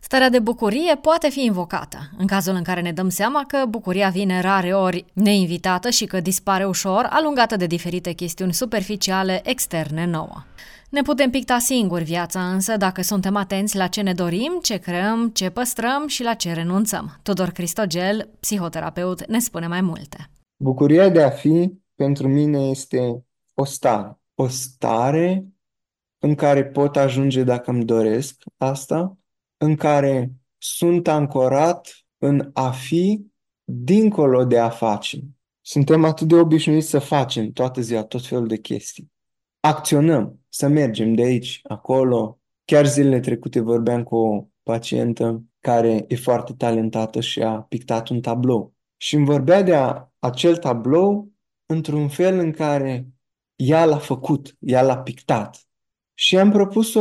Starea de bucurie poate fi invocată, în cazul în care ne dăm seama că bucuria vine rareori neinvitată și că dispare ușor, alungată de diferite chestiuni superficiale externe nouă. Ne putem picta singuri viața însă dacă suntem atenți la ce ne dorim, ce creăm, ce păstrăm și la ce renunțăm. Tudor Cristogel, psihoterapeut, ne spune mai multe. Bucuria de a fi, pentru mine, este o stare. O stare în care pot ajunge dacă îmi doresc asta, în care sunt ancorat în a fi dincolo de a face. Suntem atât de obișnuiți să facem toată ziua tot felul de chestii. Acționăm, să mergem de aici, acolo. Chiar zilele trecute vorbeam cu o pacientă care e foarte talentată și a pictat un tablou. Și îmi vorbea de acel tablou într-un fel în care ea l-a făcut, ea l-a pictat. Și am propus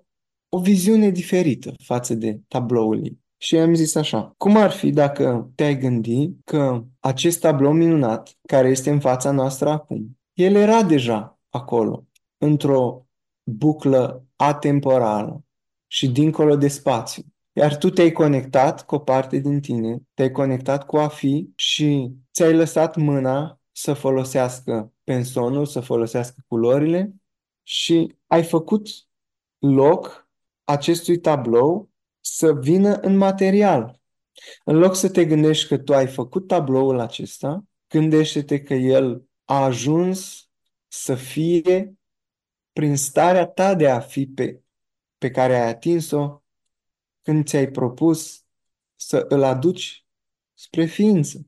o viziune diferită față de tabloul ei. Și am zis așa: cum ar fi dacă te-ai gândi că acest tablou minunat, care este în fața noastră acum, el era deja acolo, într-o buclă atemporală și dincolo de spațiu. Iar tu te-ai conectat cu o parte din tine, te-ai conectat cu a fi și ți-ai lăsat mâna să folosească pensonul, să folosească culorile și ai făcut loc acestui tablou să vină în material. În loc să te gândești că tu ai făcut tabloul acesta, gândește-te că el a ajuns să fie prin starea ta de a fi pe care ai atins-o când ți-ai propus să îl aduci spre ființă.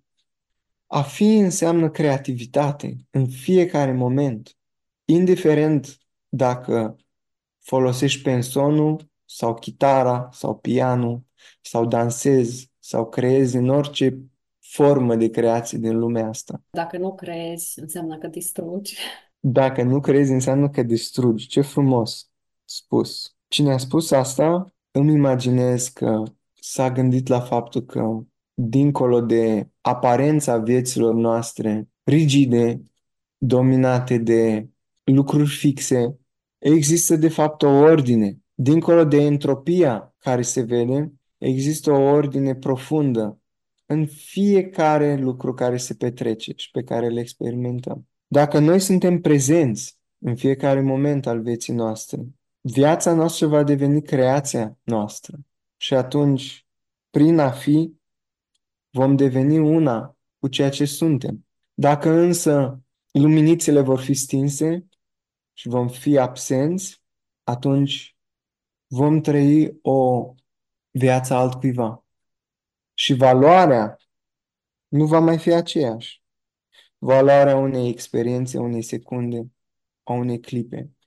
A fi înseamnă creativitate în fiecare moment, indiferent dacă folosești pensonul sau chitara sau pianul sau dansezi sau creezi în orice formă de creație din lumea asta. Dacă nu crezi, înseamnă că distrugi. Dacă nu crezi, înseamnă că distrugi. Ce frumos spus. Cine a spus asta, îmi imaginez că s-a gândit la faptul că, dincolo de aparența vieților noastre rigide, dominate de lucruri fixe, există de fapt o ordine. Dincolo de entropia care se vede, există o ordine profundă în fiecare lucru care se petrece și pe care le experimentăm. Dacă noi suntem prezenți în fiecare moment al vieții noastre, viața noastră va deveni creația noastră. Și atunci, prin a fi, vom deveni una cu ceea ce suntem. Dacă însă luminițele vor fi stinse și vom fi absenți, atunci vom trăi o viață altcuiva. Și valoarea nu va mai fi aceeași. Valoarea unei experiențe, unei secunde, a unei clipe.